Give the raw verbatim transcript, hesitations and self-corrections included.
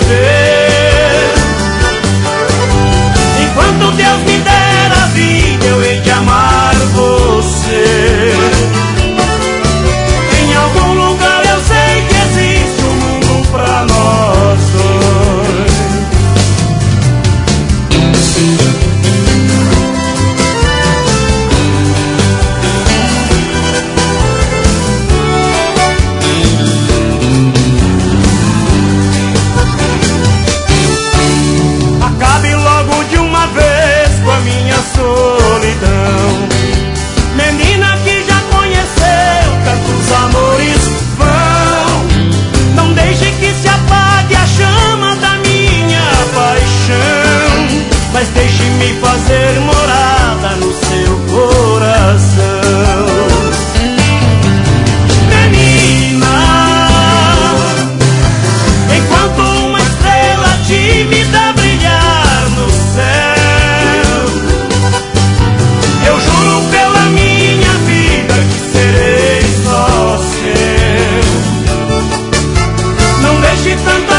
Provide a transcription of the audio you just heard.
perder. Enquanto Deus me der a vida, eu hei de amar você. Em algum lugar eu sei que existe um mundo pra nós dois. Acabe logo de uma vez com a minha solidão. Menina que já conheceu tantos amores vão. Não deixe que se apague a chama da minha paixão, mas deixe-me fazer morada no seu coração. Menina, enquanto uma estrela tímida brilhar no céu, eu juro pela minha vida que serei só seu. Não deixe tanto